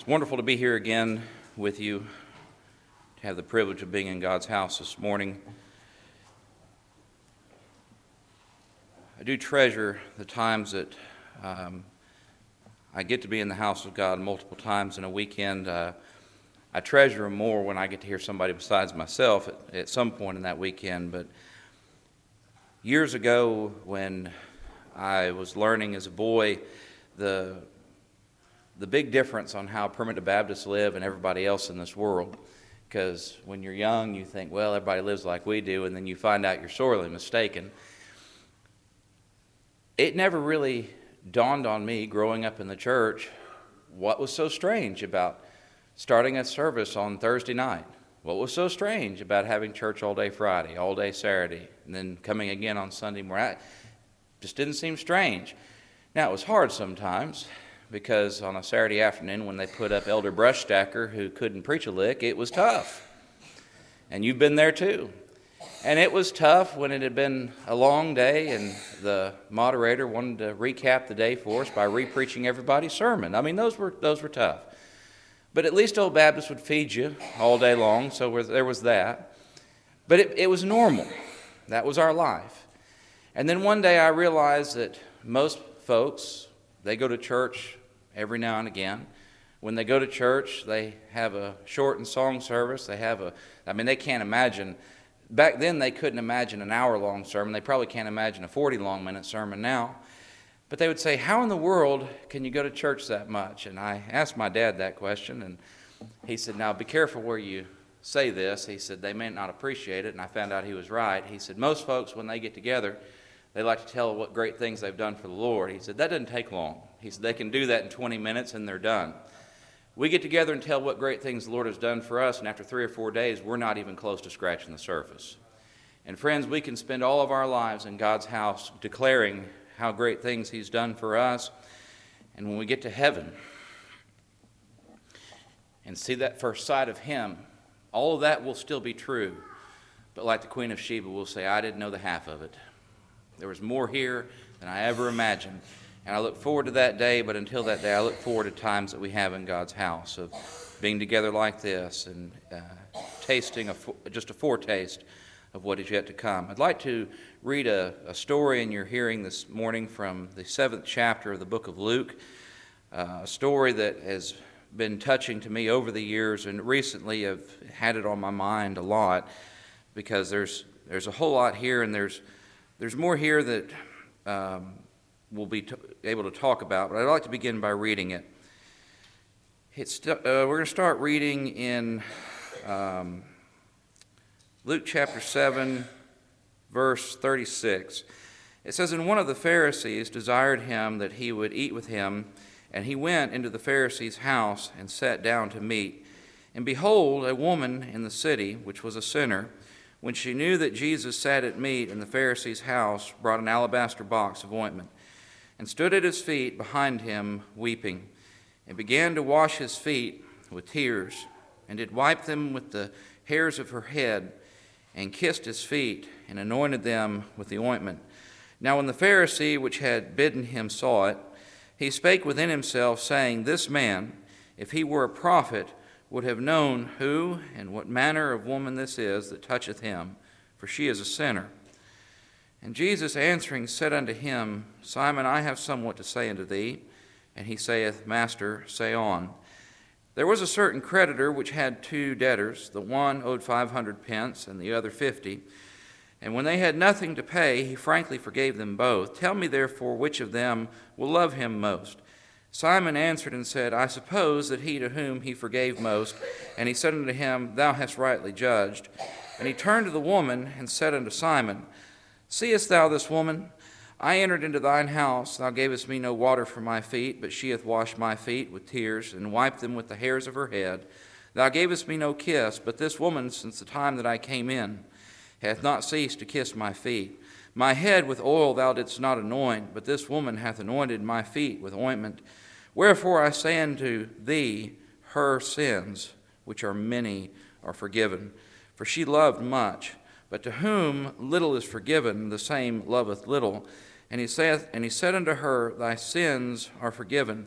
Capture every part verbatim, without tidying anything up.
It's wonderful to be here again with you, to have the privilege of being in God's house this morning. I do treasure the times that um, I get to be in the house of God multiple times in a weekend. Uh, I treasure them more when I get to hear somebody besides myself at, at some point in that weekend. But years ago, when I was learning as a boy, the the big difference on how Primitive Baptists live and everybody else in this world, because when you're young, you think, well, everybody lives like we do, and then you find out you're sorely mistaken. It never really dawned on me growing up in the church what was so strange about starting a service on Thursday night. What was so strange about having church all day Friday, all day Saturday, and then coming again on Sunday morning. It just didn't seem strange. Now, it was hard sometimes, because on a Saturday afternoon when they put up Elder Brushstacker who couldn't preach a lick, it was tough. And you've been there too. And it was tough when it had been a long day and the moderator wanted to recap the day for us by re-preaching everybody's sermon. I mean, those were those were tough. But at least Old Baptist would feed you all day long, so there was that. But it, it was normal. That was our life. And then one day I realized that most folks, they go to church every now and again. When they go to church, they have a shortened song service. They have a, I mean, they can't imagine, back then they couldn't imagine an hour-long sermon. They probably can't imagine a forty-long minute sermon now. But they would say, how in the world can you go to church that much? And I asked my dad that question, and he said, now be careful where you say this. He said, they may not appreciate it, and I found out he was right. He said, most folks, when they get together, they like to tell what great things they've done for the Lord. He said, that doesn't take long. He said, they can do that in twenty minutes and they're done. We get together and tell what great things the Lord has done for us, and after three or four days, we're not even close to scratching the surface. And friends, we can spend all of our lives in God's house declaring how great things He's done for us. And when we get to heaven and see that first sight of Him, all of that will still be true. But like the Queen of Sheba will say, I didn't know the half of it. There was more here than I ever imagined. And I look forward to that day, but until that day, I look forward to times that we have in God's house of being together like this and uh, tasting a, just a foretaste of what is yet to come. I'd like to read a, a story in your hearing this morning from the seventh chapter of the book of Luke, uh, a story that has been touching to me over the years, and recently I've had it on my mind a lot because there's there's a whole lot here, and there's there's more here that um, we'll be t- able to talk about, but I'd like to begin by reading it. It's st- uh, we're going to start reading in um, Luke chapter seven, verse thirty-six. It says, and one of the Pharisees desired him that he would eat with him, and he went into the Pharisee's house and sat down to meat. And behold, a woman in the city, which was a sinner, when she knew that Jesus sat at meat in the Pharisee's house, brought an alabaster box of ointment, and stood at his feet behind him, weeping, and began to wash his feet with tears, and did wipe them with the hairs of her head, and kissed his feet, and anointed them with the ointment. Now when the Pharisee which had bidden him saw it, he spake within himself, saying, this man, if he were a prophet, would have known who and what manner of woman this is that toucheth him, for she is a sinner. And Jesus answering said unto him, Simon, I have somewhat to say unto thee. And he saith, Master, say on. There was a certain creditor which had two debtors. The one owed five hundred pence, and the other fifty. And when they had nothing to pay, he frankly forgave them both. Tell me therefore which of them will love him most. Simon answered and said, I suppose that he to whom he forgave most. And he said unto him, Thou hast rightly judged. And he turned to the woman and said unto Simon, Seest thou this woman? I entered into thine house. Thou gavest me no water for my feet, but she hath washed my feet with tears, and wiped them with the hairs of her head. Thou gavest me no kiss, but this woman, since the time that I came in, hath not ceased to kiss my feet. My head with oil thou didst not anoint, but this woman hath anointed my feet with ointment. Wherefore I say unto thee, her sins, which are many, are forgiven. For she loved much. But to whom little is forgiven, the same loveth little. And he saith, and he said unto her, Thy sins are forgiven.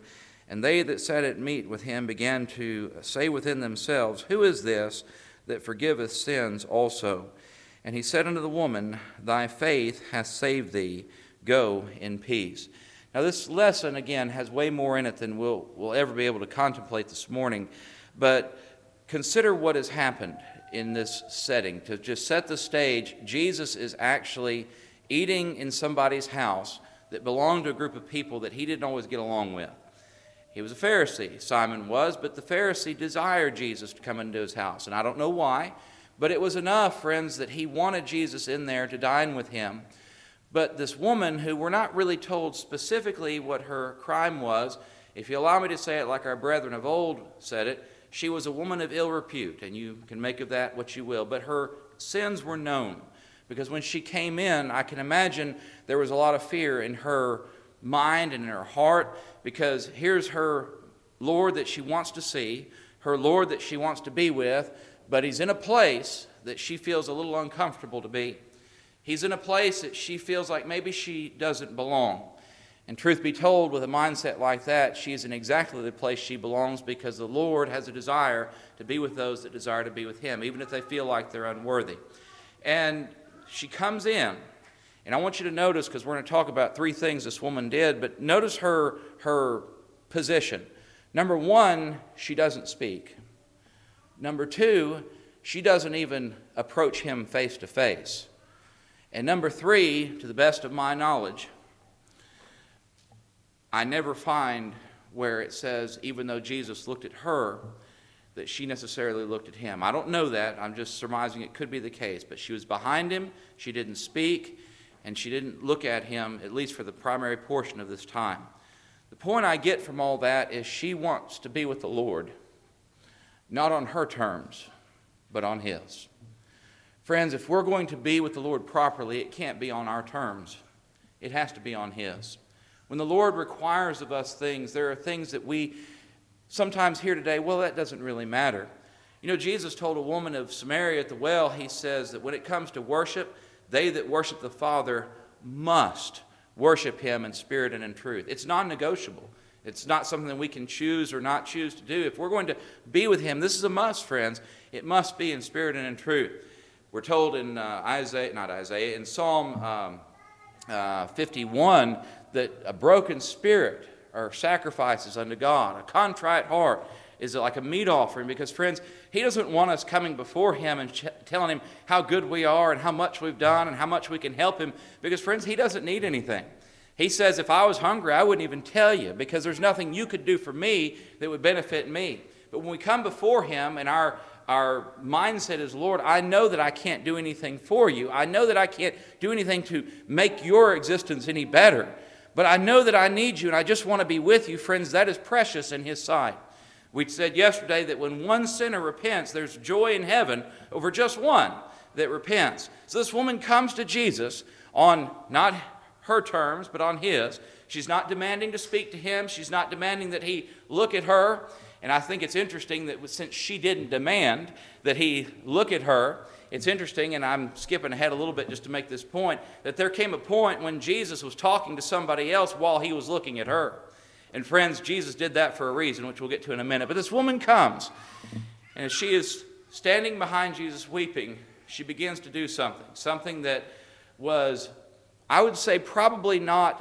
And they that sat at meat with him began to say within themselves, Who is this that forgiveth sins also? And he said unto the woman, Thy faith hath saved thee. Go in peace. Now this lesson, again, has way more in it than we'll, we'll ever be able to contemplate this morning. But consider what has happened in this setting. To just set the stage, Jesus is actually eating in somebody's house that belonged to a group of people that he didn't always get along with. He was a Pharisee, Simon was, but the Pharisee desired Jesus to come into his house. And I don't know why, but it was enough, friends, that he wanted Jesus in there to dine with him. But this woman, who we're not really told specifically what her crime was, if you allow me to say it like our brethren of old said it, she was a woman of ill repute, and you can make of that what you will. But her sins were known, because when she came in, I can imagine there was a lot of fear in her mind and in her heart, because here's her Lord that she wants to see, her Lord that she wants to be with, but he's in a place that she feels a little uncomfortable to be. He's in a place that she feels like maybe she doesn't belong. And truth be told, with a mindset like that, she is in exactly the place she belongs, because the Lord has a desire to be with those that desire to be with him, even if they feel like they're unworthy. And she comes in. And I want you to notice, because we're going to talk about three things this woman did, but notice her, her position. Number one, she doesn't speak. Number two, she doesn't even approach him face to face. And number three, to the best of my knowledge, I never find where it says, even though Jesus looked at her, that she necessarily looked at him. I don't know that. I'm just surmising it could be the case. But she was behind him. She didn't speak. And she didn't look at him, at least for the primary portion of this time. The point I get from all that is she wants to be with the Lord, not on her terms, but on his. Friends, if we're going to be with the Lord properly, it can't be on our terms. It has to be on his. When the Lord requires of us things, there are things that we sometimes hear today, well, that doesn't really matter. You know, Jesus told a woman of Samaria at the well, he says that when it comes to worship, they that worship the Father must worship him in spirit and in truth. It's non-negotiable. It's not something that we can choose or not choose to do. If we're going to be with him, this is a must, friends. It must be in spirit and in truth. We're told in uh, Isaiah, not Isaiah, in Psalm um, uh, fifty-one that a broken spirit are sacrifices unto God. A contrite heart is like a meat offering, because, friends, he doesn't want us coming before him and ch- telling him how good we are and how much we've done and how much we can help him, because, friends, he doesn't need anything. He says, if I was hungry, I wouldn't even tell you, because there's nothing you could do for me that would benefit me. But when we come before him and our Our mindset is, Lord, I know that I can't do anything for you. I know that I can't do anything to make your existence any better. But I know that I need you, and I just want to be with you. Friends, that is precious in his sight. We said yesterday that when one sinner repents, there's joy in heaven over just one that repents. So this woman comes to Jesus on not her terms, but on his. She's not demanding to speak to him. She's not demanding that he look at her. And I think it's interesting that since she didn't demand that he look at her, it's interesting, and I'm skipping ahead a little bit just to make this point, that there came a point when Jesus was talking to somebody else while he was looking at her. And friends, Jesus did that for a reason, which we'll get to in a minute. But this woman comes, and as she is standing behind Jesus weeping, she begins to do something, something that was, I would say, probably not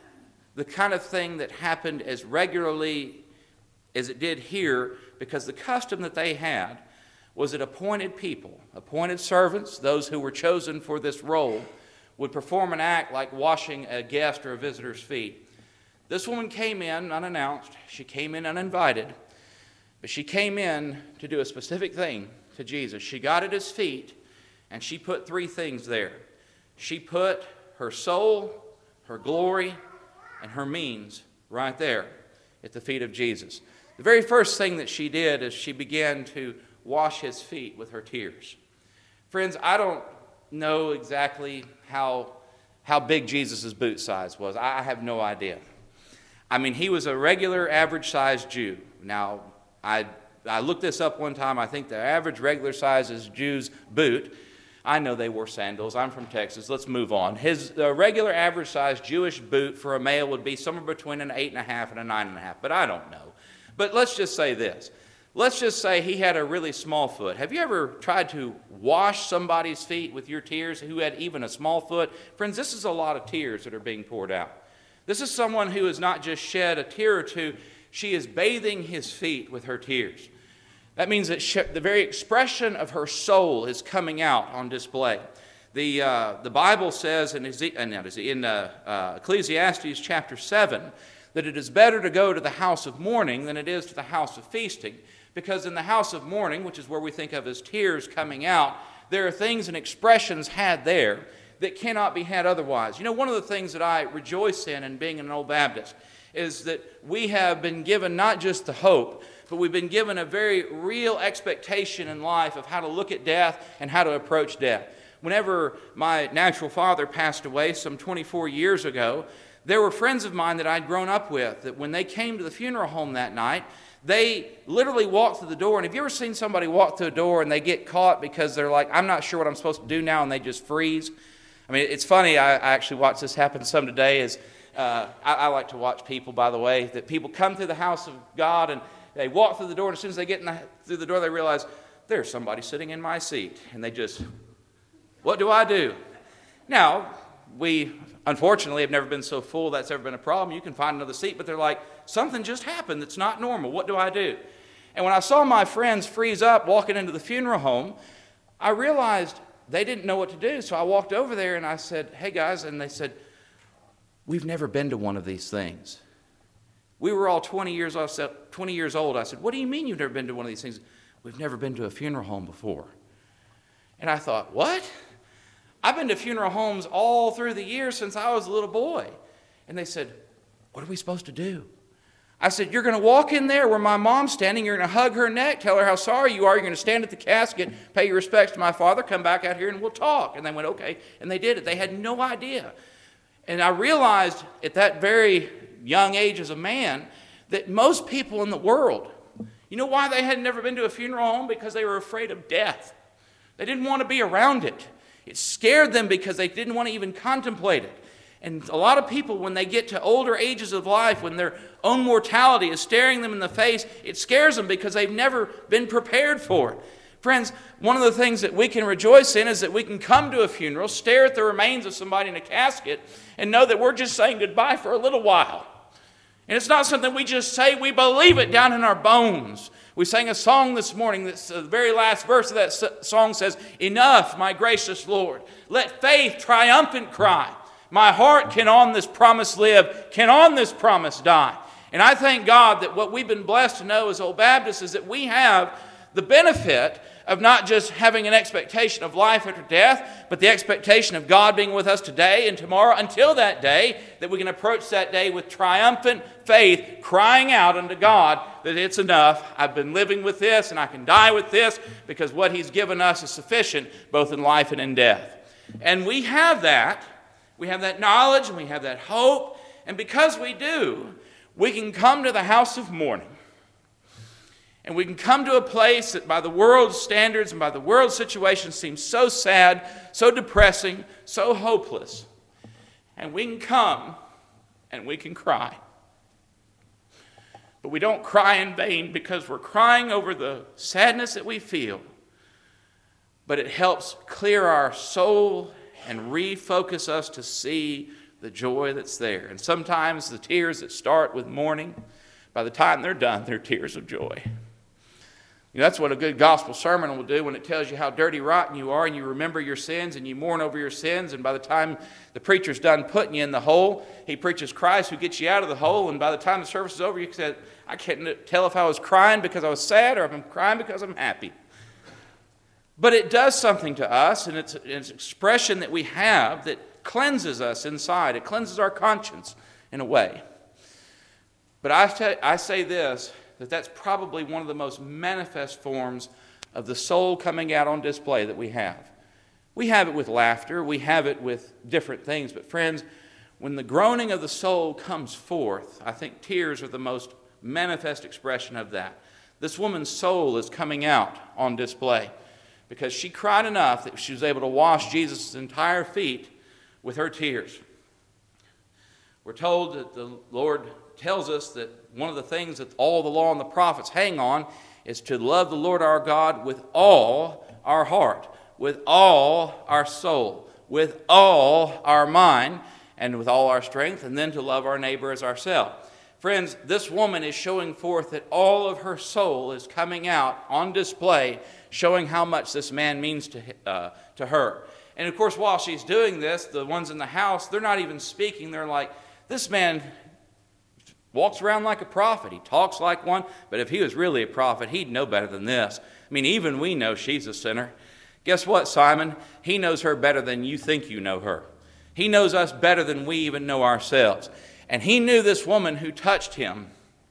the kind of thing that happened as regularly as it did here, because the custom that they had was that appointed people, appointed servants, those who were chosen for this role, would perform an act like washing a guest or a visitor's feet. This woman came in unannounced. She came in uninvited, but she came in to do a specific thing to Jesus. She got at his feet, and she put three things there. She put her soul, her glory, and her means right there at the feet of Jesus. The very first thing that she did is she began to wash his feet with her tears. Friends, I don't know exactly how, how big Jesus' boot size was. I have no idea. I mean, he was a regular, average-sized Jew. Now, I, I looked this up one time. I think the average, regular-sized Jew's boot I know they wore sandals. I'm from Texas. Let's move on. His uh, regular average size Jewish boot for a male would be somewhere between an eight and a half and a nine and a half, but I don't know. But let's just say this. Let's just say he had a really small foot. Have you ever tried to wash somebody's feet with your tears who had even a small foot? Friends, this is a lot of tears that are being poured out. This is someone who has not just shed a tear or two. She is bathing his feet with her tears. That means that she, the very expression of her soul is coming out on display. The, uh, the Bible says in, in uh, uh, Ecclesiastes chapter seven that it is better to go to the house of mourning than it is to the house of feasting. Because in the house of mourning, which is where we think of as tears coming out, there are things and expressions had there that cannot be had otherwise. You know, one of the things that I rejoice in in being an Old Baptist is that we have been given not just the hope, but we've been given a very real expectation in life of how to look at death and how to approach death. Whenever my natural father passed away some twenty-four years ago, there were friends of mine that I'd grown up with that when they came to the funeral home that night, they literally walked through the door. And have you ever seen somebody walk through a door and they get caught because they're like, I'm not sure what I'm supposed to do now, and they just freeze? I mean, it's funny. I, I actually watched this happen some today. Is uh, I, I like to watch people, by the way, that people come through the house of God and they walk through the door, and as soon as they get in the, through the door, they realize, there's somebody sitting in my seat. And they just, what do I do? Now, we unfortunately have never been so full that's ever been a problem. You can find another seat, but they're like, something just happened that's not normal. What do I do? And when I saw my friends freeze up walking into the funeral home, I realized they didn't know what to do. So I walked over there and I said, hey guys, and they said, we've never been to one of these things. We were all twenty years old. twenty years old. I said, what do you mean you've never been to one of these things? We've never been to a funeral home before. And I thought, what? I've been to funeral homes all through the years since I was a little boy. And they said, what are we supposed to do? I said, you're going to walk in there where my mom's standing. You're going to hug her neck, tell her how sorry you are. You're going to stand at the casket, pay your respects to my father, come back out here and we'll talk. And they went, okay. And they did it. They had no idea. And I realized at that very young age as a man that most people in the world, you know why they had never been to a funeral home? Because they were afraid of death. They didn't want to be around it. It scared them because they didn't want to even contemplate it. And a lot of people, when they get to older ages of life, when their own mortality is staring them in the face, it scares them because they've never been prepared for it. Friends, one of the things that we can rejoice in is that we can come to a funeral, stare at the remains of somebody in a casket, and know that we're just saying goodbye for a little while. And it's not something we just say, we believe it down in our bones. We sang a song this morning, that's the very last verse of that song says, enough, my gracious Lord, let faith triumphant cry. My heart can on this promise live, can on this promise die. And I thank God that what we've been blessed to know as Old Baptists is that we have the benefit of not just having an expectation of life after death, but the expectation of God being with us today and tomorrow until that day, that we can approach that day with triumphant faith, crying out unto God that it's enough. I've been living with this and I can die with this because what He's given us is sufficient both in life and in death. And we have that. We have that knowledge and we have that hope. And because we do, we can come to the house of mourning. And we can come to a place that by the world's standards and by the world's situation seems so sad, so depressing, so hopeless. And we can come and we can cry. But we don't cry in vain because we're crying over the sadness that we feel. But it helps clear our soul and refocus us to see the joy that's there. And sometimes the tears that start with mourning, by the time they're done, they're tears of joy. You know, that's what a good gospel sermon will do when it tells you how dirty rotten you are and you remember your sins and you mourn over your sins, and by the time the preacher's done putting you in the hole, he preaches Christ who gets you out of the hole, and by the time the service is over, you said, I can't tell if I was crying because I was sad or if I'm crying because I'm happy. But it does something to us, and it's, it's an expression that we have that cleanses us inside. It cleanses our conscience in a way. But I, t- I say this, that that's probably one of the most manifest forms of the soul coming out on display that we have. We have it with laughter. We have it with different things. But friends, when the groaning of the soul comes forth, I think tears are the most manifest expression of that. This woman's soul is coming out on display. because she cried enough that she was able to wash Jesus' entire feet with her tears. We're told that the Lord tells us that one of the things that all the law and the prophets hang on is to love the Lord our God with all our heart, with all our soul, with all our mind, and with all our strength, and then to love our neighbor as ourselves. Friends, this woman is showing forth that all of her soul is coming out on display, showing how much this man means to, uh, to her. And of course, while she's doing this, the ones in the house, they're not even speaking. They're like, this man walks around like a prophet. He talks like one, but if he was really a prophet, he'd know better than this. I mean, even we know she's a sinner. Guess what, Simon? He knows her better than you think you know her. He knows us better than we even know ourselves. And he knew this woman who touched him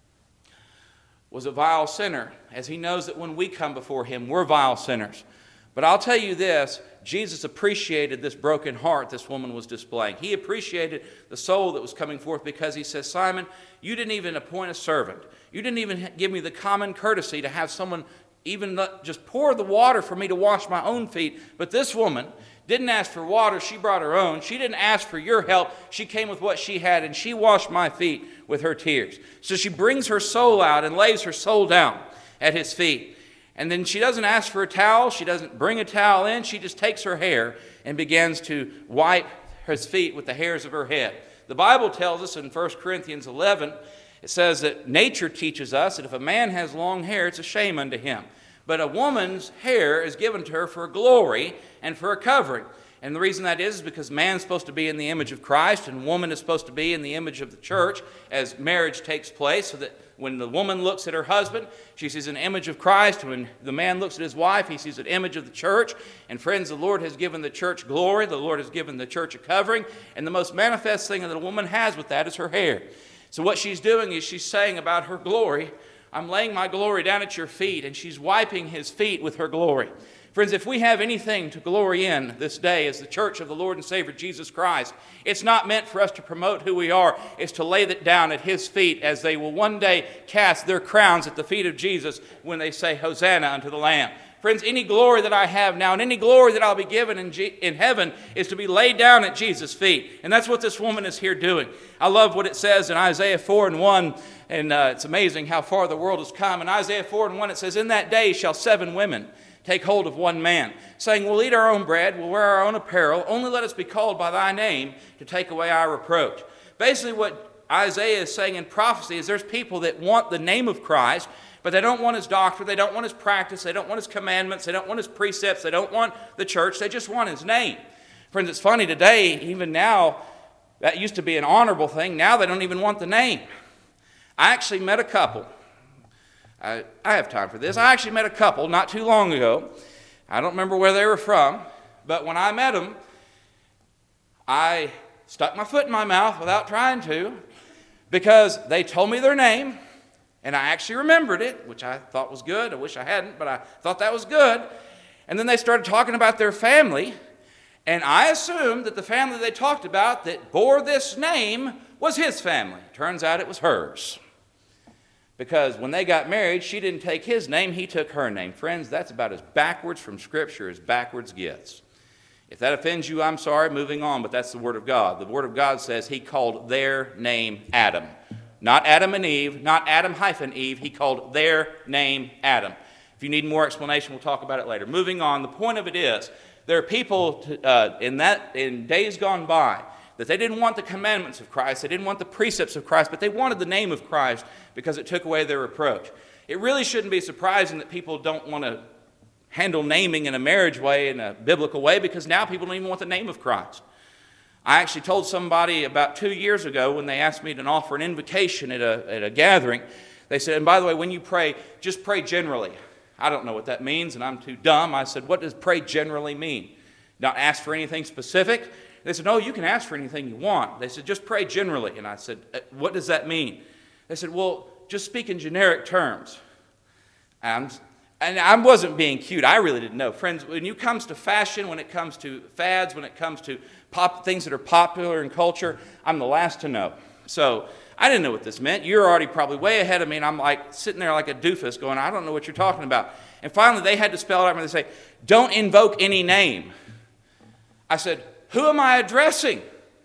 was a vile sinner, as he knows that when we come before him, we're vile sinners. But I'll tell you this, Jesus appreciated this broken heart this woman was displaying. He appreciated the soul that was coming forth, because he says, Simon, you didn't even appoint a servant. You didn't even give me the common courtesy to have someone even just pour the water for me to wash my own feet. But this woman didn't ask for water, she brought her own. She didn't ask for your help, she came with what she had, and she washed my feet with her tears. So she brings her soul out and lays her soul down at his feet. And then she doesn't ask for a towel, she doesn't bring a towel in, she just takes her hair and begins to wipe his feet with the hairs of her head. The Bible tells us in First Corinthians eleven, it says that nature teaches us that if a man has long hair, it's a shame unto him. But a woman's hair is given to her for glory and for a covering. And the reason that is, is because man's supposed to be in the image of Christ, and woman is supposed to be in the image of the church as marriage takes place, so that when the woman looks at her husband, she sees an image of Christ. When the man looks at his wife, he sees an image of the church. And friends, the Lord has given the church glory. The Lord has given the church a covering. And the most manifest thing that a woman has with that is her hair. So what she's doing is she's saying about her glory, I'm laying my glory down at your feet, and she's wiping his feet with her glory. Friends, if we have anything to glory in this day as the church of the Lord and Savior Jesus Christ, it's not meant for us to promote who we are. It's to lay that down at his feet, as they will one day cast their crowns at the feet of Jesus when they say, Hosanna unto the Lamb. Friends, any glory that I have now and any glory that I'll be given in, G- in heaven is to be laid down at Jesus' feet. And that's what this woman is here doing. I love what it says in Isaiah four and one, and uh, it's amazing how far the world has come. In Isaiah four and one it says, in that day shall seven women take hold of one man, saying, we'll eat our own bread, we'll wear our own apparel, only let us be called by thy name to take away our reproach. Basically what Isaiah is saying in prophecy is there's people that want the name of Christ, but they don't want his doctrine, they don't want his practice, they don't want his commandments, they don't want his precepts, they don't want the church, they just want his name. Friends, it's funny today, even now, that used to be an honorable thing, now they don't even want the name. I actually met a couple. I, I have time for this. I actually met a couple not too long ago. I don't remember where they were from, but when I met them, I stuck my foot in my mouth without trying to, because they told me their name, and I actually remembered it, which I thought was good. I wish I hadn't, but I thought that was good. And then they started talking about their family, and I assumed that the family they talked about that bore this name was his family. Turns out it was hers. Because when they got married, she didn't take his name, he took her name. Friends, that's about as backwards from Scripture as backwards gets. If that offends you, I'm sorry, moving on, but that's the Word of God. The Word of God says he called their name Adam. Not Adam and Eve, not Adam hyphen Eve. He called their name Adam. If you need more explanation, we'll talk about it later. Moving on, the point of it is, there are people to, uh, in, that, in days gone by that they didn't want the commandments of Christ, they didn't want the precepts of Christ, but they wanted the name of Christ because it took away their reproach. It really shouldn't be surprising that people don't want to handle naming in a marriage way, in a biblical way, because now people don't even want the name of Christ. I actually told somebody about two years ago when they asked me to offer an invitation at a, at a gathering. They said, and by the way, when you pray, just pray generally. I don't know what that means, and I'm too dumb. I said, what does pray generally mean? Not ask for anything specific? They said, no, you can ask for anything you want. They said, just pray generally. And I said, what does that mean? They said, well, just speak in generic terms. And, and I wasn't being cute. I really didn't know. Friends, when it comes to fashion, when it comes to fads, when it comes to pop things that are popular in culture, I'm the last to know. So I didn't know what this meant. You're already probably way ahead of me, and I'm like sitting there like a doofus going, I don't know what you're talking about. And finally, they had to spell it out, and they say, don't invoke any name. I said, who am I addressing?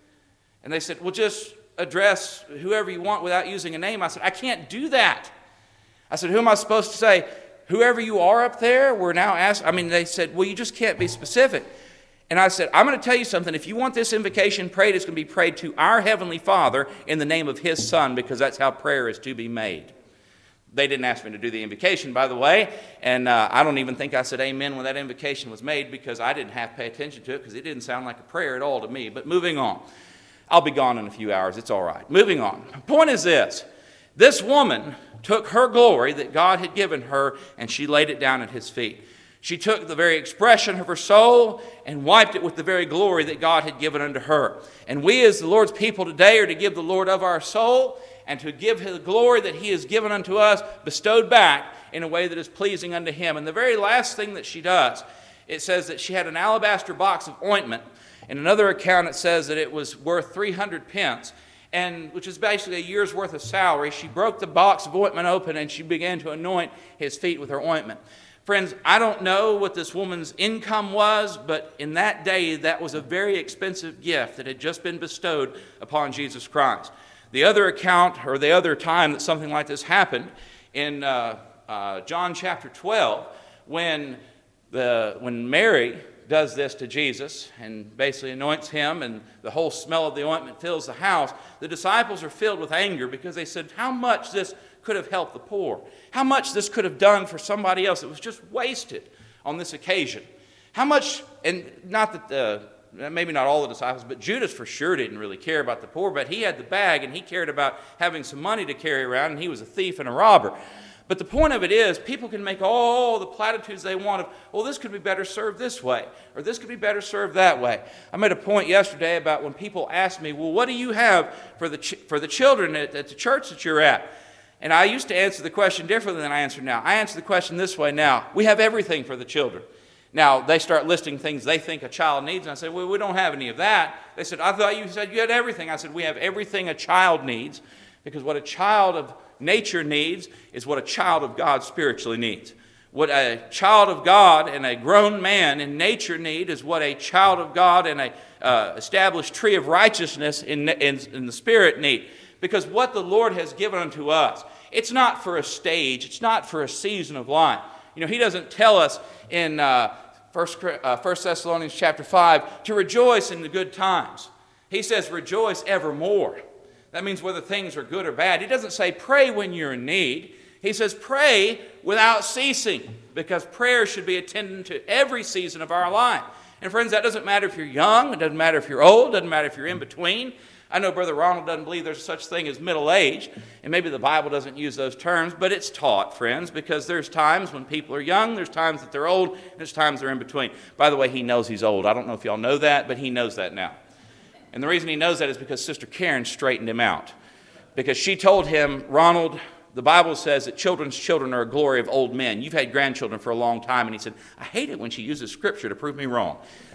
And they said, well, just address whoever you want without using a name. I said, I can't do that. I said, who am I supposed to say? Whoever you are up there, we're now asked. I mean, they said, well, you just can't be specific. And I said, I'm going to tell you something. If you want this invocation prayed, it's going to be prayed to our Heavenly Father in the name of His Son, because that's how prayer is to be made. They didn't ask me to do the invocation, by the way, and uh, I don't even think I said amen when that invocation was made, because I didn't have to pay attention to it, because it didn't sound like a prayer at all to me. But moving on. I'll be gone in a few hours. It's all right. Moving on. The point is this. This woman took her glory that God had given her, and she laid it down at His feet. She took the very expression of her soul and wiped it with the very glory that God had given unto her. And we as the Lord's people today are to give the Lord of our soul and to give the glory that He has given unto us bestowed back in a way that is pleasing unto Him. And the very last thing that she does, it says that she had an alabaster box of ointment. In another account it says that it was worth three hundred pence, and which is basically a year's worth of salary. She broke the box of ointment open and she began to anoint His feet with her ointment. Friends, I don't know what this woman's income was, but in that day, that was a very expensive gift that had just been bestowed upon Jesus Christ. The other account, or the other time that something like this happened, in uh, uh, John chapter twelve, when, the, when Mary does this to Jesus and basically anoints Him, and the whole smell of the ointment fills the house, the disciples are filled with anger because they said, how much this could have helped the poor. How much this could have done for somebody else. It was just wasted on this occasion. How much, and not that the, maybe not all the disciples, but Judas for sure didn't really care about the poor, but he had the bag and he cared about having some money to carry around, and he was a thief and a robber. But the point of it is, people can make all the platitudes they want of, well, this could be better served this way, or this could be better served that way. I made a point yesterday about when people ask me, well, what do you have for the, ch- for the children at, at the church that you're at? And I used to answer the question differently than I answer now. I answer the question this way now. We have everything for the children. Now, they start listing things they think a child needs, and I say, well, we don't have any of that. They said, I thought you said you had everything. I said, we have everything a child needs, because what a child of nature needs is what a child of God spiritually needs. What a child of God and a grown man in nature need is what a child of God and a uh, established tree of righteousness in, in, in the spirit need. Because what the Lord has given unto us, it's not for a stage, it's not for a season of life. You know, He doesn't tell us in uh, First Thessalonians chapter five to rejoice in the good times. He says rejoice evermore. That means whether things are good or bad. He doesn't say pray when you're in need. He says pray without ceasing, because prayer should be attendant to every season of our life. And friends, that doesn't matter if you're young, it doesn't matter if you're old, it doesn't matter if you're in between. I know Brother Ronald doesn't believe there's such thing as middle age, and maybe the Bible doesn't use those terms, but it's taught, friends, because there's times when people are young, there's times that they're old, and there's times they're in between. By the way, he knows he's old. I don't know if y'all know that, but he knows that now. And the reason he knows that is because Sister Karen straightened him out. Because she told him, Ronald, the Bible says that children's children are a glory of old men. You've had grandchildren for a long time. And he said, I hate it when she uses Scripture to prove me wrong.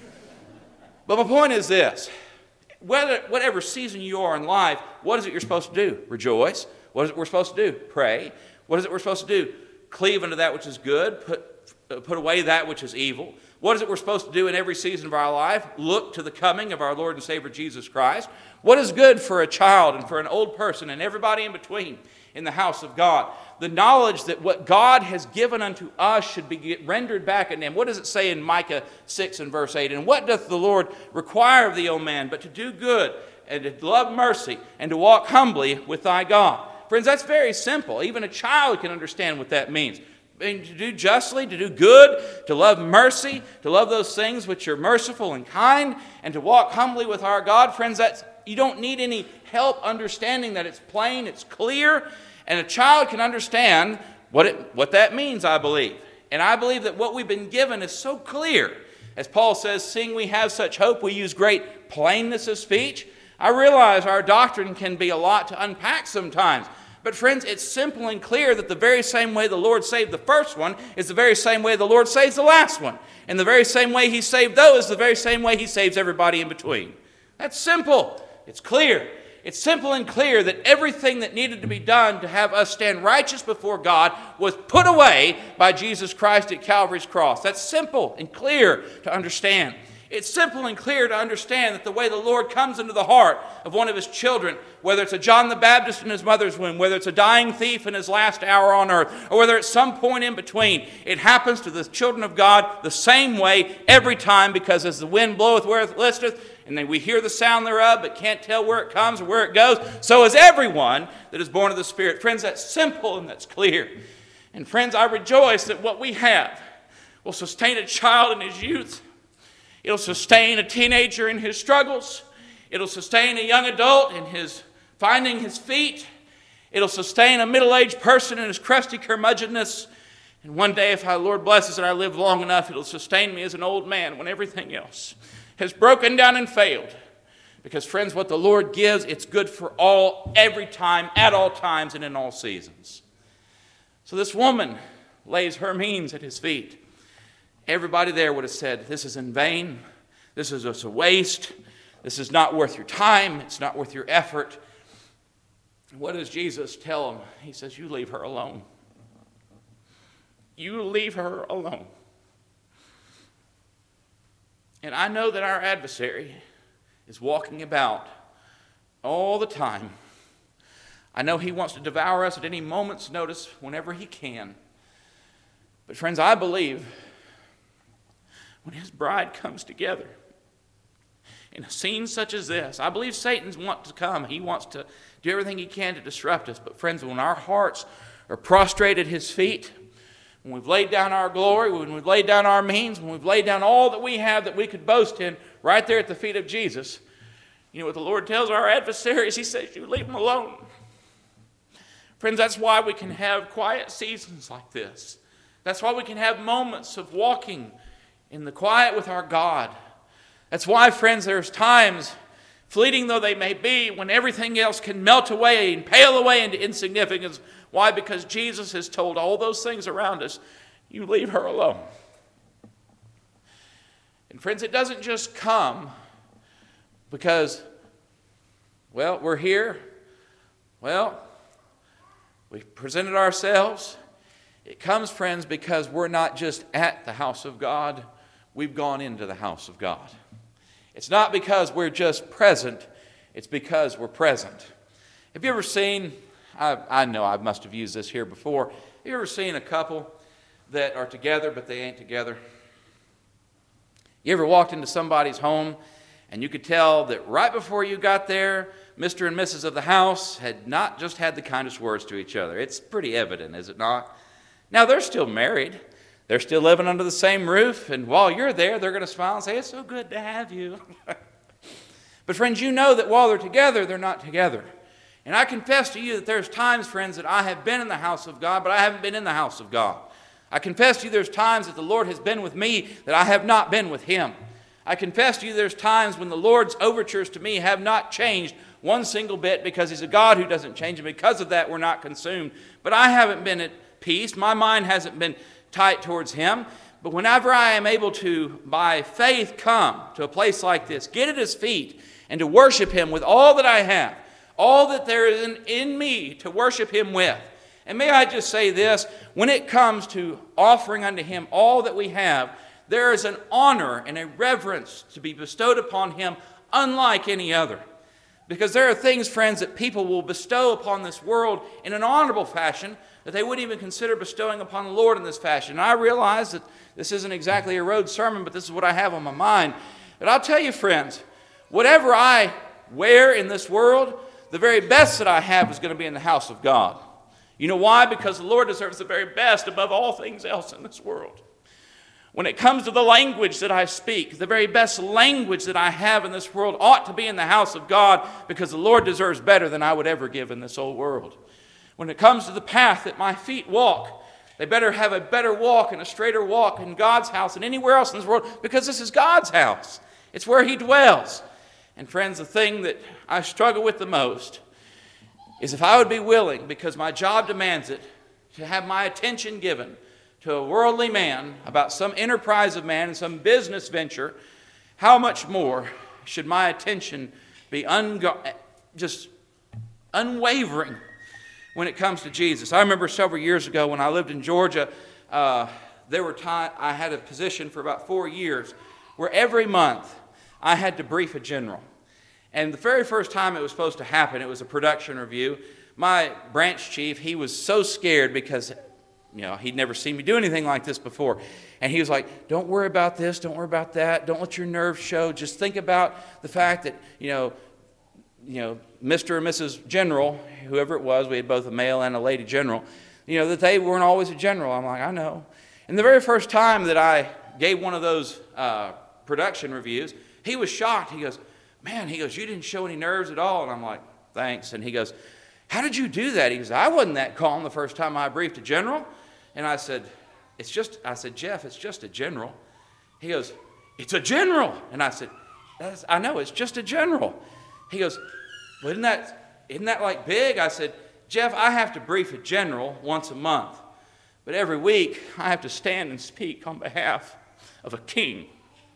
But my point is this. Whether, whatever season you are in life, what is it you're supposed to do? Rejoice. What is it we're supposed to do? Pray. What is it we're supposed to do? Cleave unto that which is good. Put, uh, put away that which is evil. What is it we're supposed to do in every season of our life? Look to the coming of our Lord and Savior Jesus Christ. What is good for a child and for an old person and everybody in between in the house of God? The knowledge that what God has given unto us should be rendered back unto Him. What does it say in Micah six and verse eight? And what doth the Lord require of thee, O man, but to do good and to love mercy and to walk humbly with thy God? Friends, that's very simple. Even a child can understand what that means. I mean, to do justly, to do good, to love mercy, to love those things which are merciful and kind, and to walk humbly with our God. Friends, that's, you don't need any help understanding that. It's plain, it's clear, and a child can understand what, it, what that means, I believe. And I believe that what we've been given is so clear. As Paul says, seeing we have such hope, we use great plainness of speech. I realize our doctrine can be a lot to unpack sometimes. But friends, it's simple and clear that the very same way the Lord saved the first one is the very same way the Lord saves the last one. And the very same way He saved those is the very same way He saves everybody in between. That's simple. It's clear. It's simple and clear that everything that needed to be done to have us stand righteous before God was put away by Jesus Christ at Calvary's cross. That's simple and clear to understand. It's simple and clear to understand that the way the Lord comes into the heart of one of his children, whether it's a John the Baptist in his mother's womb, whether it's a dying thief in his last hour on earth, or whether it's some point in between, it happens to the children of God the same way every time, because as the wind bloweth where it listeth, and then we hear the sound thereof, but can't tell where it comes or where it goes, so is everyone that is born of the Spirit. Friends, that's simple and that's clear. And friends, I rejoice that what we have will sustain a child in his youth. It'll sustain a teenager in his struggles. It'll sustain a young adult in his finding his feet. It'll sustain a middle-aged person in his crusty curmudgeonness. And one day, if our Lord blesses and I live long enough, it'll sustain me as an old man when everything else has broken down and failed. Because, friends, what the Lord gives, it's good for all, every time, at all times, and in all seasons. So this woman lays her means at his feet. Everybody there would have said, this is in vain. This is just a waste. This is not worth your time. It's not worth your effort. What does Jesus tell them? He says, you leave her alone. You leave her alone. And I know that our adversary is walking about all the time. I know he wants to devour us at any moment's notice whenever he can. But friends, I believe when his bride comes together in a scene such as this, I believe Satan's want to come. He wants to do everything he can to disrupt us. But friends, when our hearts are prostrate at his feet, when we've laid down our glory, when we've laid down our means, when we've laid down all that we have that we could boast in right there at the feet of Jesus, you know what the Lord tells our adversaries? He says, you leave them alone. Friends, that's why we can have quiet seasons like this. That's why we can have moments of walking in the quiet with our God. That's why, friends, there's times, fleeting though they may be, when everything else can melt away and pale away into insignificance. Why? Because Jesus has told all those things around us, you leave her alone. And friends, it doesn't just come because, well, we're here. Well, we presented ourselves. It comes, friends, because we're not just at the house of God. We've gone into the house of God. It's not because we're just present. It's because we're present. Have you ever seen, I, I know I must have used this here before. Have you ever seen a couple that are together but they ain't together? You ever walked into somebody's home and you could tell that right before you got there, Mister and Missus of the house had not just had the kindest words to each other? It's pretty evident, is it not? Now, they're still married. They're still living under the same roof. And while you're there, they're going to smile and say, it's so good to have you. But friends, you know that while they're together, they're not together. And I confess to you that there's times, friends, that I have been in the house of God, but I haven't been in the house of God. I confess to you there's times that the Lord has been with me that I have not been with him. I confess to you there's times when the Lord's overtures to me have not changed one single bit, because he's a God who doesn't change, and because of that we're not consumed. But I haven't been at peace. My mind hasn't been tight towards him. But whenever I am able to, by faith, come to a place like this, get at his feet, and to worship him with all that I have, all that there is in, in me to worship him with. And may I just say this, when it comes to offering unto him all that we have, there is an honor and a reverence to be bestowed upon him unlike any other. Because there are things, friends, that people will bestow upon this world in an honorable fashion that they wouldn't even consider bestowing upon the Lord in this fashion. And I realize that this isn't exactly a road sermon, but this is what I have on my mind. But I'll tell you, friends, whatever I wear in this world, the very best that I have is going to be in the house of God. You know why? Because the Lord deserves the very best above all things else in this world. When it comes to the language that I speak, the very best language that I have in this world ought to be in the house of God, because the Lord deserves better than I would ever give in this old world. When it comes to the path that my feet walk, they better have a better walk and a straighter walk in God's house than anywhere else in this world, because this is God's house. It's where he dwells. And friends, the thing that I struggle with the most is if I would be willing, because my job demands it, to have my attention given to a worldly man about some enterprise of man and some business venture, how much more should my attention be ungo- just unwavering when it comes to Jesus. I remember several years ago when I lived in Georgia, uh, there were time I had a position for about four years where every month I had to brief a general. And the very first time it was supposed to happen, it was a production review. My branch chief, he was so scared because, you know, he'd never seen me do anything like this before. And he was like, don't worry about this, don't worry about that, don't let your nerves show. Just think about the fact that, you know, you know, Mister and Missus General, whoever it was, we had both a male and a lady general, you know, that they weren't always a general. I'm like, I know. And the very first time that I gave one of those uh, production reviews, he was shocked. He goes, man, he goes, you didn't show any nerves at all. And I'm like, thanks. And he goes, how did you do that? He goes, I wasn't that calm the first time I briefed a general. And I said, it's just, I said, Jeff, it's just a general. He goes, it's a general. And I said, That's, I know, it's just a general. He goes, well, isn't that, isn't that like big? I said, Jeff, I have to brief a general once a month. But every week, I have to stand and speak on behalf of a king.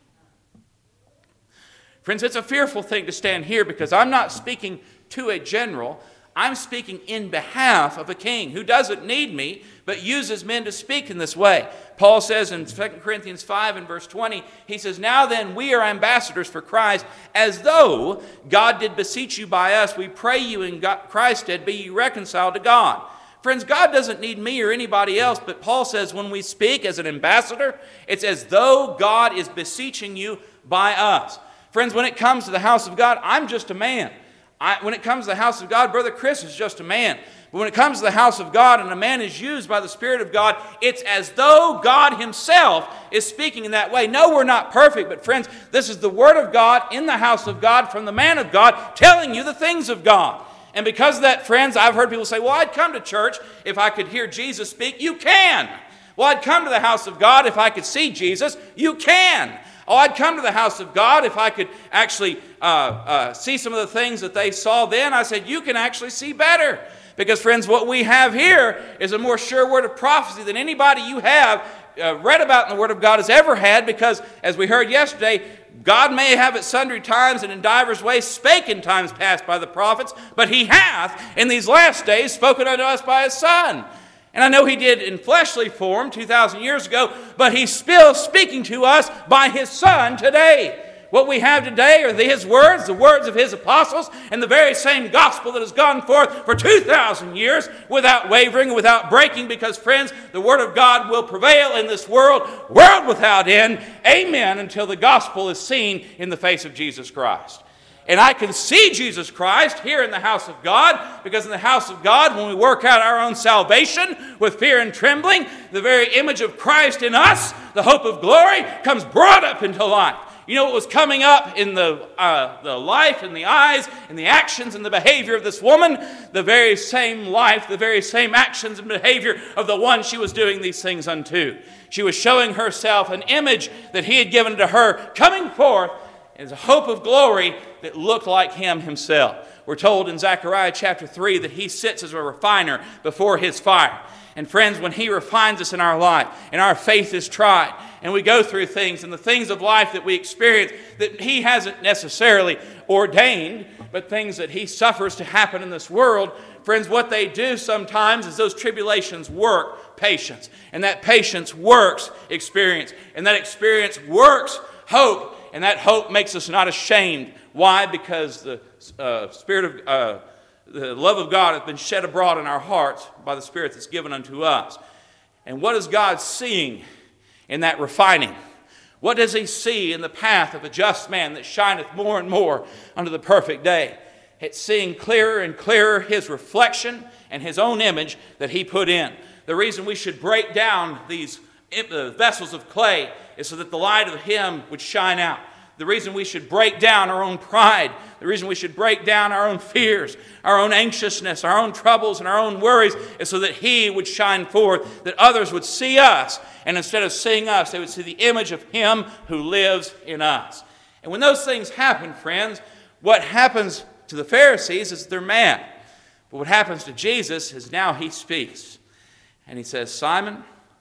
Friends, it's a fearful thing to stand here because I'm not speaking to a general. I'm speaking in behalf of a king who doesn't need me, but uses men to speak in this way. Paul says in Second Corinthians five and verse twenty, he says, now then we are ambassadors for Christ, as though God did beseech you by us. We pray you in God, Christ's stead, be ye reconciled to God. Friends, God doesn't need me or anybody else, but Paul says when we speak as an ambassador, it's as though God is beseeching you by us. Friends, when it comes to the house of God, I'm just a man. I, when it comes to the house of God, Brother Chris is just a man. But when it comes to the house of God and a man is used by the Spirit of God, it's as though God himself is speaking in that way. No, we're not perfect, but friends, this is the Word of God in the house of God from the man of God telling you the things of God. And because of that, friends, I've heard people say, well, I'd come to church if I could hear Jesus speak. You can. Well, I'd come to the house of God if I could see Jesus. You can. Oh, I'd come to the house of God if I could actually uh, uh, see some of the things that they saw then. I said, you can actually see better. Because, friends, what we have here is a more sure word of prophecy than anybody you have uh, read about in the Word of God has ever had. Because, as we heard yesterday, God may have at sundry times and in divers ways spake in times past by the prophets, but he hath in these last days spoken unto us by his Son. And I know he did in fleshly form two thousand years ago, but he's still speaking to us by his Son today. What we have today are his words, the words of his apostles, and the very same gospel that has gone forth for two thousand years without wavering, without breaking, because, friends, the Word of God will prevail in this world, world without end, amen, until the gospel is seen in the face of Jesus Christ. And I can see Jesus Christ here in the house of God, because in the house of God, when we work out our own salvation with fear and trembling, the very image of Christ in us, the hope of glory, comes brought up into life. You know what was coming up in the, uh, the life and the eyes and the actions and the behavior of this woman? The very same life, the very same actions and behavior of the one she was doing these things unto. She was showing herself an image that he had given to her, coming forth as a hope of glory that looked like him himself. We're told in Zechariah chapter three that he sits as a refiner before his fire. And friends, when he refines us in our life and our faith is tried and we go through things and the things of life that we experience that he hasn't necessarily ordained, but things that he suffers to happen in this world, friends, what they do sometimes is those tribulations work patience. And that patience works experience. And that experience works hope. And that hope makes us not ashamed. Why? Because the uh, Spirit of uh, the love of God has been shed abroad in our hearts by the Spirit that's given unto us. And what is God seeing in that refining? What does he see in the path of a just man that shineth more and more unto the perfect day? It's seeing clearer and clearer his reflection and his own image that he put in. The reason we should break down these vessels of clay is so that the light of him would shine out. The reason we should break down our own pride, the reason we should break down our own fears, our own anxiousness, our own troubles, and our own worries is so that he would shine forth, that others would see us, and instead of seeing us, they would see the image of him who lives in us. And when those things happen, friends, what happens to the Pharisees is they're mad. But what happens to Jesus is now he speaks. And he says, Simon,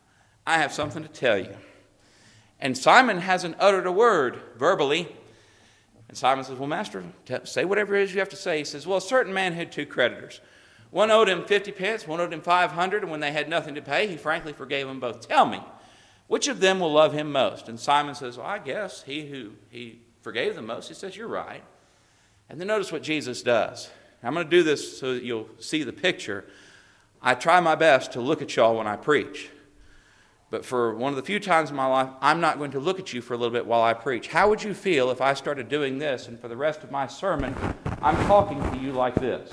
I have something to tell you. And Simon hasn't uttered a word verbally, And Simon says, well, Master, say whatever it is you have to say. He says, well, a certain man had two creditors. One owed him fifty pence, one owed him five hundred, and when they had nothing to pay, he frankly forgave them both. Tell me, which of them will love him most? And Simon says, well, I guess he who he forgave them most. He says, you're right. And then notice what Jesus does. I'm going to do this so that you'll see the picture. I try my best to look at y'all when I preach. But for one of the few times in my life, I'm not going to look at you for a little bit while I preach. How would you feel if I started doing this and for the rest of my sermon, I'm talking to you like this?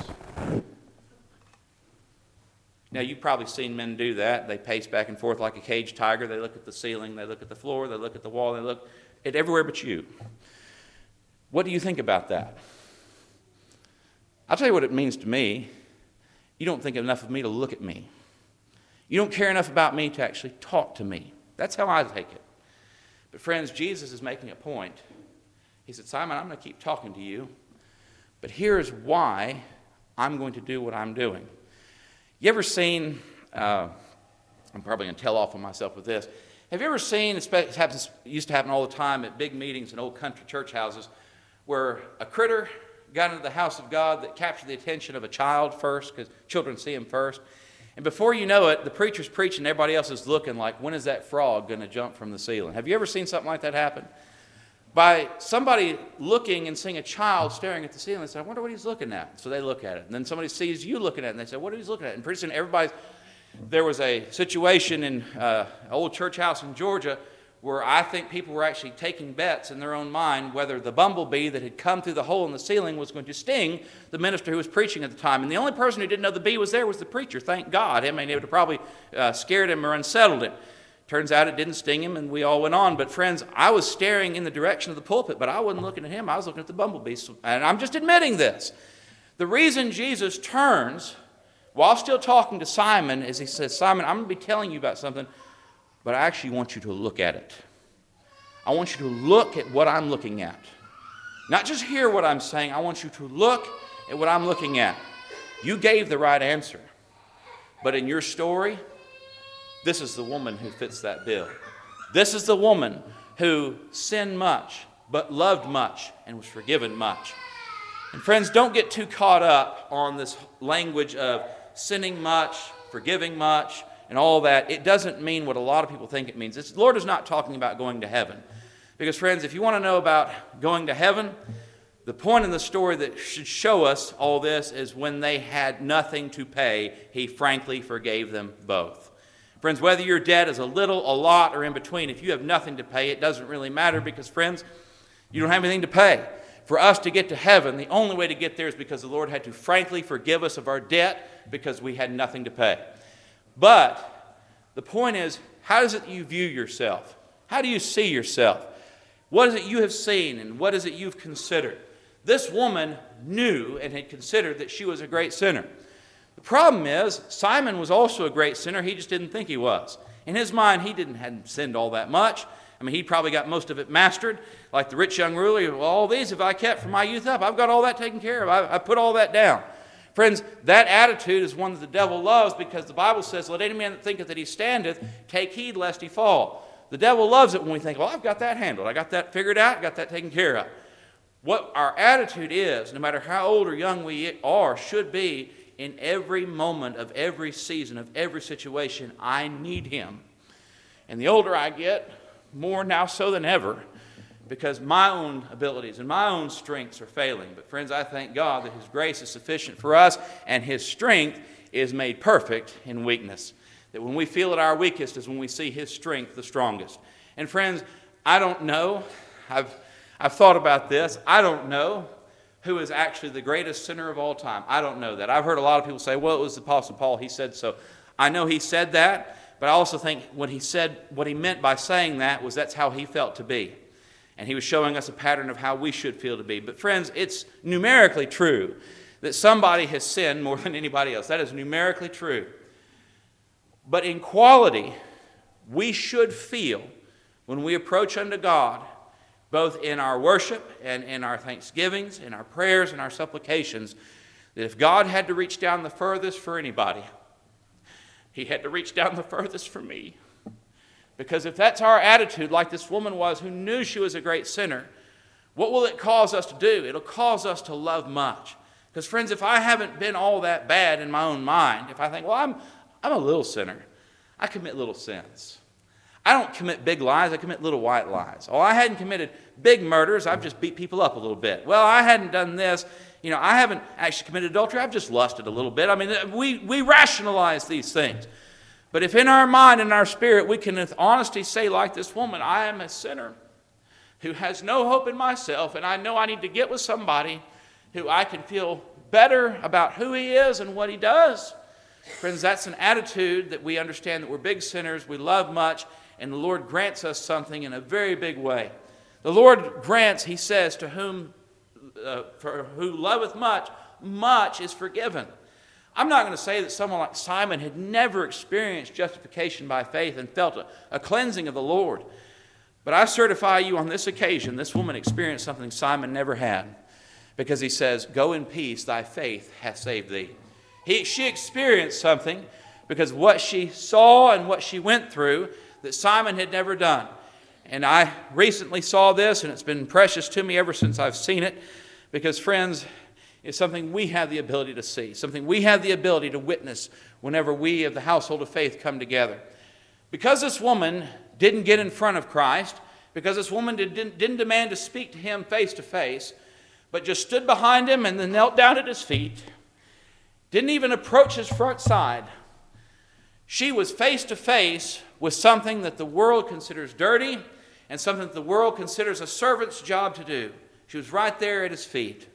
Now, you've probably seen men do that. They pace back and forth like a caged tiger. They look at the ceiling, they look at the floor, they look at the wall, they look at everywhere but you. What do you think about that? I'll tell you what it means to me. You don't think enough of me to look at me. You don't care enough about me to actually talk to me. That's how I take it. But friends, Jesus is making a point. He said, Simon, I'm going to keep talking to you, but here's why I'm going to do what I'm doing. You ever seen, uh, I'm probably going to tell off on myself with this. Have you ever seen, it happens, used to happen all the time at big meetings in old country church houses, where a critter got into the house of God that captured the attention of a child first, because children see him first. And before you know it, the preacher's preaching, everybody else is looking like, when is that frog going to jump from the ceiling? Have you ever seen something like that happen? By somebody looking and seeing a child staring at the ceiling, they say, I wonder what he's looking at. So they look at it. And then somebody sees you looking at it, and they say, what are you looking at? And pretty soon everybody's, there was a situation in uh, an old church house in Georgia where I think people were actually taking bets in their own mind whether the bumblebee that had come through the hole in the ceiling was going to sting the minister who was preaching at the time. And the only person who didn't know the bee was there was the preacher, thank God. I mean, it would have probably uh, scared him or unsettled him. Turns out it didn't sting him, and we all went on. But friends, I was staring in the direction of the pulpit, but I wasn't looking at him. I was looking at the bumblebee. And I'm just admitting this. The reason Jesus turns, while still talking to Simon, is he says, Simon, I'm going to be telling you about something, but I actually want you to look at it. I want you to look at what I'm looking at. Not just hear what I'm saying. I want you to look at what I'm looking at. You gave the right answer. But in your story, this is the woman who fits that bill. This is the woman who sinned much, but loved much, and was forgiven much. And friends, don't get too caught up on this language of sinning much, forgiving much, and all that. It doesn't mean what a lot of people think it means. It's, the Lord is not talking about going to heaven. Because, friends, if you want to know about going to heaven, the point in the story that should show us all this is when they had nothing to pay, he frankly forgave them both. Friends, whether your debt is a little, a lot, or in between, if you have nothing to pay, it doesn't really matter because, friends, you don't have anything to pay. For us to get to heaven, the only way to get there is because the Lord had to frankly forgive us of our debt because we had nothing to pay. But the point is, how is it you view yourself? How do you see yourself? What is it you have seen and what is it you've considered? This woman knew and had considered that she was a great sinner. The problem is, Simon was also a great sinner. He just didn't think he was. In his mind, he didn't hadn't sinned all that much. I mean, he probably got most of it mastered. Like the rich young ruler, well, all these have I kept from my youth up. I've got all that taken care of. I, I put all that down. Friends, that attitude is one that the devil loves because the Bible says, let any man that thinketh that he standeth take heed lest he fall. The devil loves it when we think, well, I've got that handled. I got that figured out. I got that taken care of. What our attitude is, no matter how old or young we are, should be in every moment of every season, of every situation, I need him. And the older I get, more now so than ever, because my own abilities and my own strengths are failing. But friends, I thank God that his grace is sufficient for us, and his strength is made perfect in weakness. That when we feel at our weakest is when we see his strength the strongest. And friends, I don't know, I've, I've thought about this, I don't know who is actually the greatest sinner of all time. I don't know that. I've heard a lot of people say, well, it was the Apostle Paul, he said so. I know he said that, but I also think what he said, what he meant by saying that was that's how he felt to be. And he was showing us a pattern of how we should feel to be. But friends, it's numerically true that somebody has sinned more than anybody else. That is numerically true. But in quality, we should feel when we approach unto God, both in our worship and in our thanksgivings, in our prayers and our supplications, that if God had to reach down the furthest for anybody, he had to reach down the furthest for me. Because if that's our attitude, like this woman was who knew she was a great sinner, What will it cause us to do? It'll cause us to love much. Because friends, if I haven't been all that bad in my own mind, if I think, well, I'm, I'm a little sinner, I commit little sins. I don't commit big lies, I commit little white lies. Oh, I hadn't committed big murders, I've just beat people up a little bit. Well, I hadn't done this, you know, I haven't actually committed adultery, I've just lusted a little bit. I mean, we, we rationalize these things. But if in our mind and our spirit we can with honesty say like this woman, I am a sinner who has no hope in myself, and I know I need to get with somebody who I can feel better about who he is and what he does. Friends, that's an attitude that we understand that we're big sinners, we love much, and the Lord grants us something in a very big way. The Lord grants, he says, to whom uh, for who loveth much, much is forgiven. I'm not going to say that someone like Simon had never experienced justification by faith and felt a, a cleansing of the Lord. But I certify you on this occasion, this woman experienced something Simon never had. Because he says, go in peace, thy faith hath saved thee. He, she experienced something because what she saw and what she went through that Simon had never done. And I recently saw this, and it's been precious to me ever since I've seen it. Because, friends, it's something we have the ability to see, something we have the ability to witness whenever we of the household of faith come together. Because this woman didn't get in front of Christ, because this woman didn't, didn't demand to speak to him face to face, but just stood behind him and then knelt down at his feet, didn't even approach his front side. She was face to face with something that the world considers dirty and something that the world considers a servant's job to do. She was right there at his feet.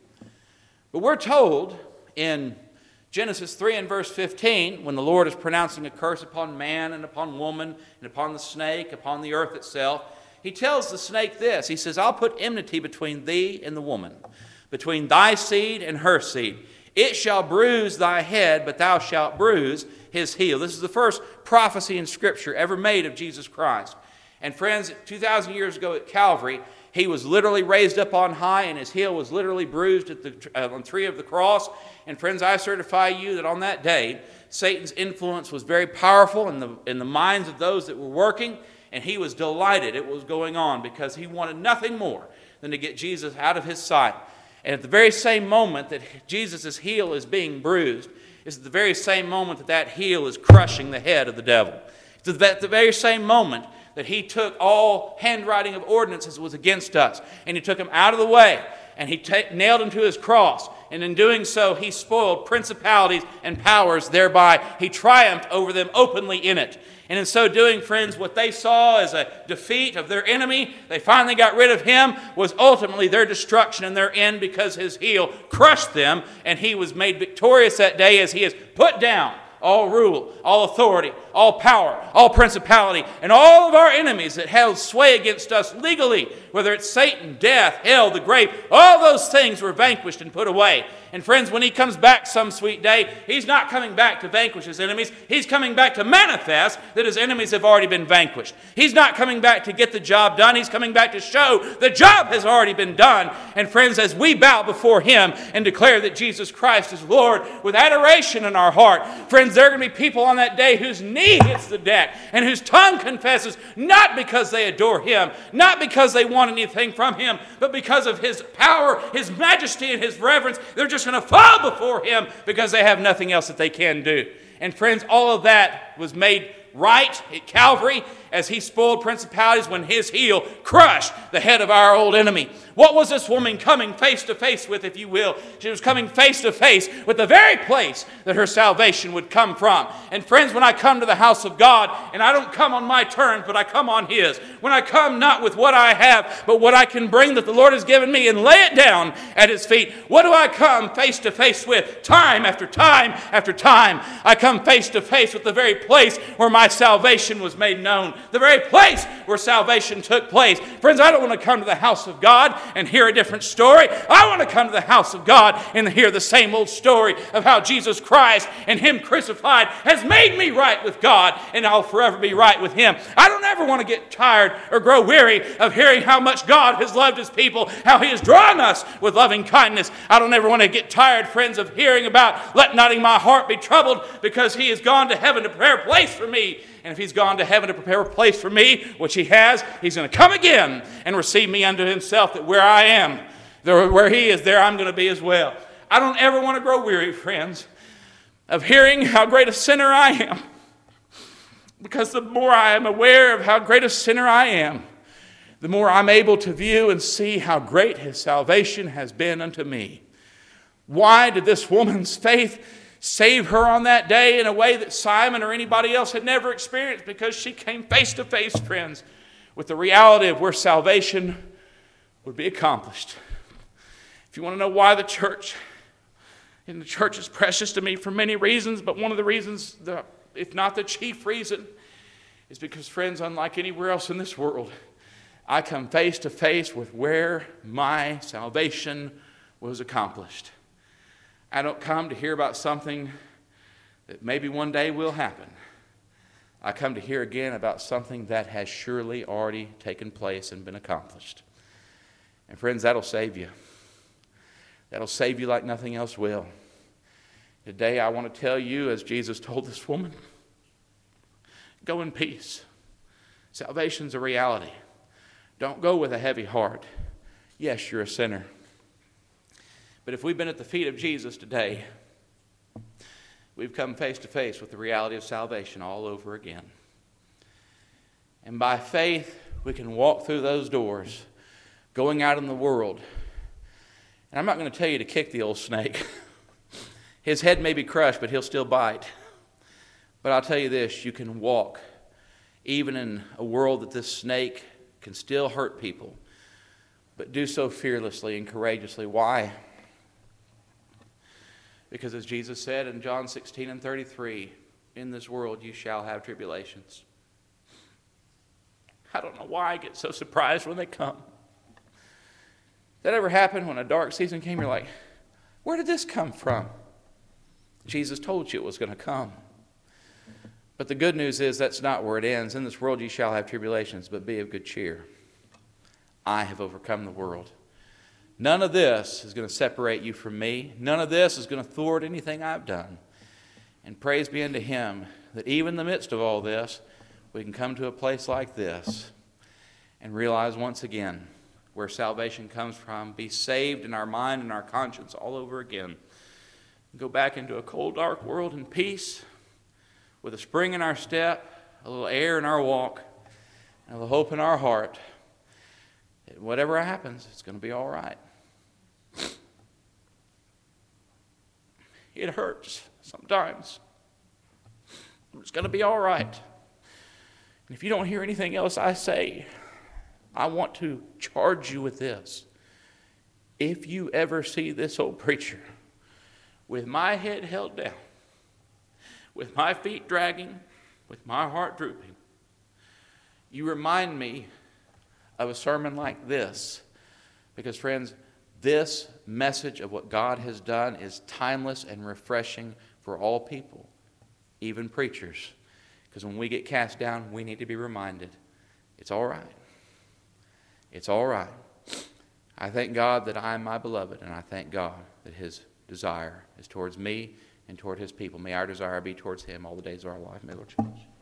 But we're told in Genesis three and verse fifteen, when the Lord is pronouncing a curse upon man and upon woman and upon the snake, upon the earth itself, he tells the snake this. He says, I'll put enmity between thee and the woman, between thy seed and her seed. It shall bruise thy head, but thou shalt bruise his heel. This is the first prophecy in Scripture ever made of Jesus Christ. And friends, two thousand years ago at Calvary, he was literally raised up on high, and his heel was literally bruised at the uh, on the tree of the cross. And friends, I certify you that on that day, Satan's influence was very powerful in the, in the minds of those that were working, and he was delighted it was going on because he wanted nothing more than to get Jesus out of his sight. And at the very same moment that Jesus' heel is being bruised, is at the very same moment that that heel is crushing the head of the devil. It's at the very same moment that he took all handwriting of ordinances that was against us, and he took them out of the way, and he ta- nailed them to his cross. And in doing so, he spoiled principalities and powers. Thereby, he triumphed over them openly in it. And in so doing, friends, what they saw as a defeat of their enemy, they finally got rid of him, was ultimately their destruction and their end, because his heel crushed them, and he was made victorious that day as he is put down all rule, all authority, all power, all principality, and all of our enemies that held sway against us legally, whether it's Satan, death, hell, the grave, all those things were vanquished and put away. And friends, when he comes back some sweet day, he's not coming back to vanquish his enemies. He's coming back to manifest that his enemies have already been vanquished. He's not coming back to get the job done. He's coming back to show the job has already been done. And friends, as we bow before him and declare that Jesus Christ is Lord with adoration in our heart, friends, there are going to be people on that day whose knee hits the deck and whose tongue confesses, not because they adore him, not because they want anything from him, but because of his power, his majesty, and his reverence. They're just going to fall before him because they have nothing else that they can do. And friends, all of that was made right at Calvary as he spoiled principalities when his heel crushed the head of our old enemy. What was this woman coming face to face with, if you will? She was coming face to face with the very place that her salvation would come from. And friends, when I come to the house of God, and I don't come on my terms, but I come on his. When I come not with what I have, but what I can bring that the Lord has given me, and lay it down at his feet, what do I come face to face with? Time after time after time, I come face to face with the very place where my salvation was made known. The very place where salvation took place. Friends, I don't want to come to the house of God and hear a different story. I want to come to the house of God and hear the same old story of how Jesus Christ and him crucified has made me right with God, and I'll forever be right with him. I don't ever want to get tired or grow weary of hearing how much God has loved his people, how he has drawn us with loving kindness. I don't ever want to get tired, friends, of hearing about let not my heart be troubled, because he has gone to heaven to prepare a place for me. And if he's gone to heaven to prepare a place for me, which he has, he's going to come again and receive me unto himself, that where I am, there, where he is, there I'm going to be as well. I don't ever want to grow weary, friends, of hearing how great a sinner I am. Because the more I am aware of how great a sinner I am, the more I'm able to view and see how great his salvation has been unto me. Why did this woman's faith save her on that day in a way that Simon or anybody else had never experienced? Because she came face to face, friends, with the reality of where salvation would be accomplished. If you want to know why the church, and the church is precious to me for many reasons, but one of the reasons, the, if not the chief reason, is because, friends, unlike anywhere else in this world, I come face to face with where my salvation was accomplished. I don't come to hear about something that maybe one day will happen. I come to hear again about something that has surely already taken place and been accomplished. And friends, that'll save you. That'll save you like nothing else will. Today I want to tell you, as Jesus told this woman, go in peace. Salvation's a reality. Don't go with a heavy heart. Yes, you're a sinner. But if we've been at the feet of Jesus today, we've come face to face with the reality of salvation all over again. And by faith, we can walk through those doors, going out in the world. And I'm not going to tell you to kick the old snake. His head may be crushed, but he'll still bite. But I'll tell you this, you can walk even in a world that this snake can still hurt people, but do so fearlessly and courageously. Why? Because as Jesus said in John sixteen and thirty-three, in this world you shall have tribulations. I don't know why I get so surprised when they come. That ever happened when a dark season came? You're like, where did this come from? Jesus told you it was going to come. But the good news is that's not where it ends. In this world you shall have tribulations, but be of good cheer. I have overcome the world. None of this is going to separate you from me. None of this is going to thwart anything I've done. And praise be unto him that even in the midst of all this, we can come to a place like this and realize once again where salvation comes from, be saved in our mind and our conscience all over again. Go back into a cold, dark world in peace, with a spring in our step, a little air in our walk, and a little hope in our heart. Whatever happens, it's going to be all right. It hurts sometimes. It's going to be all right. And if you don't hear anything else I say, I want to charge you with this. If you ever see this old preacher with my head held down, with my feet dragging, with my heart drooping, you remind me of a sermon like this. Because, friends, this message of what God has done is timeless and refreshing for all people, even preachers. Because when we get cast down, we need to be reminded, it's all right. It's all right. I thank God that I am my beloved, and I thank God that his desire is towards me and toward his people. May our desire be towards him all the days of our life. May the Lord change.